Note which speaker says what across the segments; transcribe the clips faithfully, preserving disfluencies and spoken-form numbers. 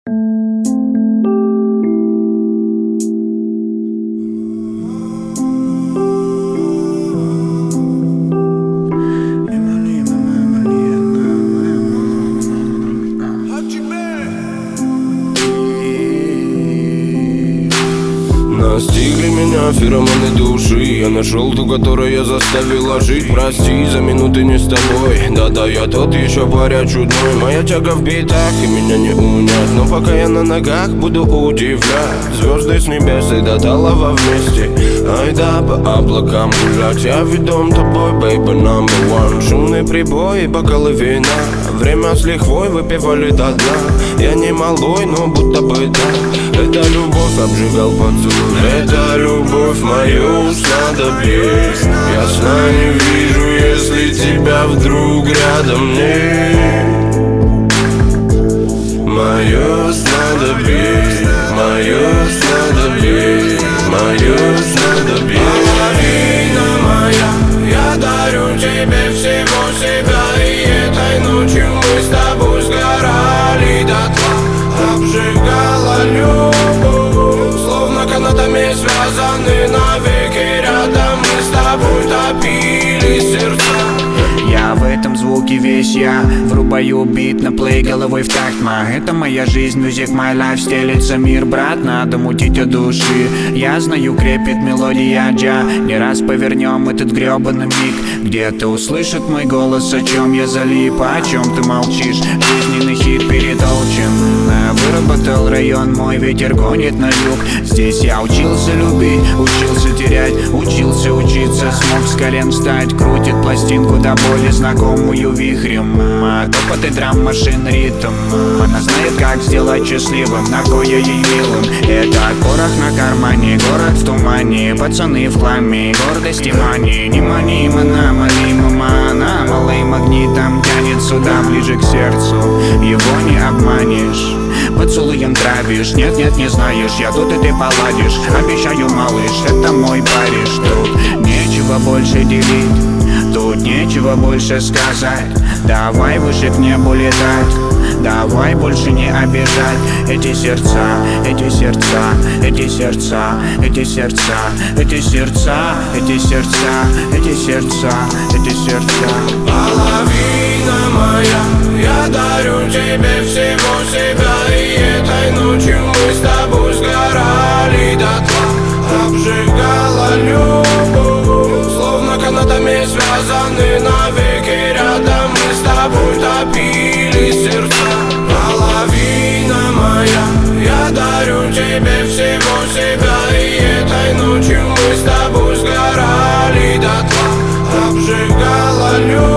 Speaker 1: Настигли меня феромоны души. Я нашел ту, которая заставила жить. Прости за минуты не с тобой. Да-да, я тот еще паря чудной. Моя тяга в битах и меня не унять. Но пока я на ногах, буду удивлять. Звезды с небес и до талого вместе. Ай да, по облакам гулять. Я ведом тобой, baby number one. Шумные прибои, бокалы вина. Время с лихвой выпивали до дна. Я не малой, но будто бы да. Это любовь обжигал поцелуй. Это любовь мою снадобье. Я сна не вижу, если тебя вдруг рядом нет. Мое снадобье, мое снадобье, мое снадобье. Половина моя, я дарю тебе всего себя. И этой ночью мы с тобой сгорали дотла. Обжигала любовь, словно канатами связаны навеки рядом. Мы с тобой топили сердца.
Speaker 2: Я в этом звуке весь я. Врубаю бит на плей головой в такт. Ма, это моя жизнь, music my life. Стелится мир, брат, надо мутить от души. Я знаю, крепит мелодия джа. Не раз повернем этот гребаный миг. Где-то услышит мой голос, о чем я залип. О чем ты молчишь? Жизненный хит перетолчен. Выработал район, мой ветер гонит на юг. Здесь я учился любить, учился терять, учился учиться. Смог с колен встать, крутит пластинку до боли знакомую вихрем. Топот и драм машин ритм. Она знает, как сделать счастливым, на кое ей милым. Это порох на кармане, город в тумане. Пацаны в хламе, гордость и мани. Не мани, мана, мали, мама. Она малым магнитом тянет сюда, ближе к сердцу. Его не обманешь, поцелуем травишь. Нет, нет, не знаешь, я тут и ты поладишь. Обещаю, малыш, это мой Париж. Тут нечего больше делить, тут нечего больше сказать. Давай выше к небу летать, давай больше не обижать. Эти сердца, эти сердца, эти сердца, эти сердца, эти сердца, эти сердца, эти сердца, эти сердца.
Speaker 1: Половина моя, я дарю тебе всего себя. И этой ночью мы с тобой сгорали дотла. Обжигала любовь, словно канатами связаны навеки рядом. Мы с тобой топили сердца. Половина моя, я дарю тебе всего себя. И этой ночью мы с тобой сгорали дотла. Обжигала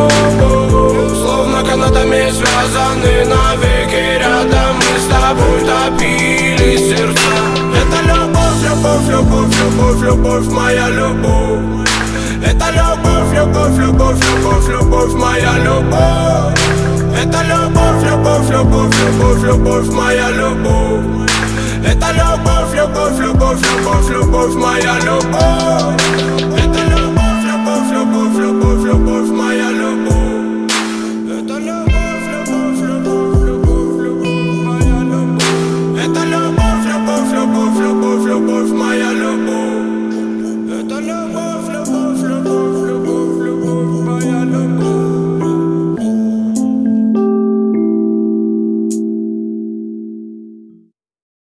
Speaker 1: любовь, словно канатами связаны навеки рядом. Мы с тобой топили сердца. Это любовь, любовь, любовь, любовь, любовь, моя любовь. Это любовь, любовь, любовь, любовь, любовь, моя любовь. Это любовь, любовь, любовь, любовь, любовь, моя любовь. Это любовь, любовь, любовь, любовь, любовь, моя любовь. Это любовь, любовь, любовь, любовь, любовь, моя любовь.